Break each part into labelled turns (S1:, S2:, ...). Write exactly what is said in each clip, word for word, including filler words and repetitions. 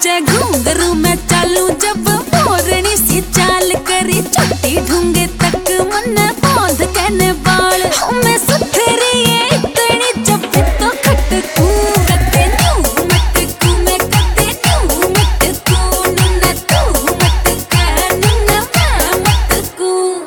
S1: नाचे घूंघरू में चालू जब मोरनी सी चाल करी छोटी ढूंगे तक मन बांध कहने बाल मैं सुथरी इतनी जब तो खटकू कते न्यू मटकू मैं कते न्यू मटकू नन्ना तू मटका नन्ना मैं मटकू।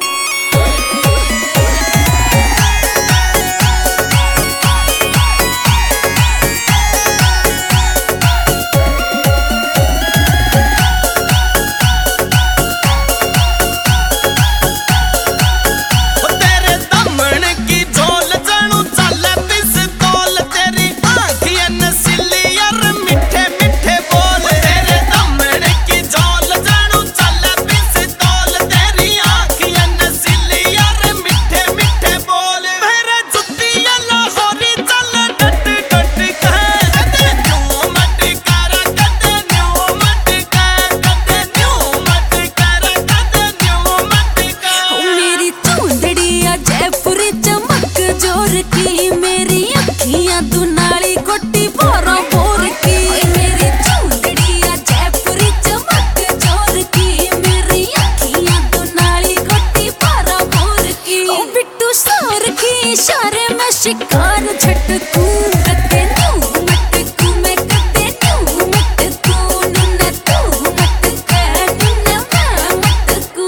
S1: की मेरी अखियां तू नाली कोटी बोरा बोर की मेरी चूड़िया जयपुरी चमक जोर की मेरी अखियां तू नाली कोटी बोरा बोर की ओ बिट्टू सोर की इशारे में शिकार झटकू कते न्यू मटकू मैं कते न्यू मटकू नन्ना तू मटका नन्ना मैं मटकू।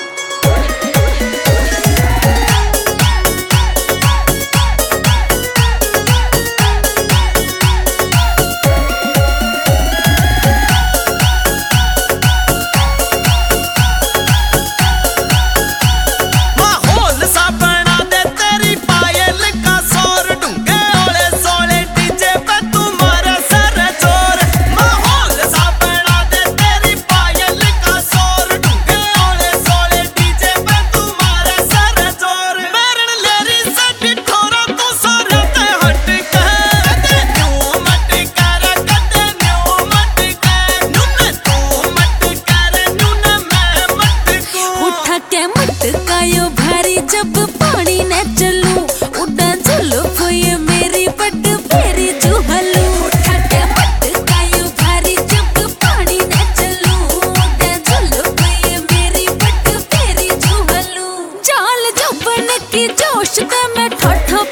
S1: मटकायो भारी जब पानी ने चलू उड़ा जुल्फ ये मेरी बड फेरी जुहलू उठा के मटकायो भारी जब पानी ने चलू उड़ा जुल्फ ये मेरी बड फेरी जुहलू जाल जो बन की जोश ते मैं ठठ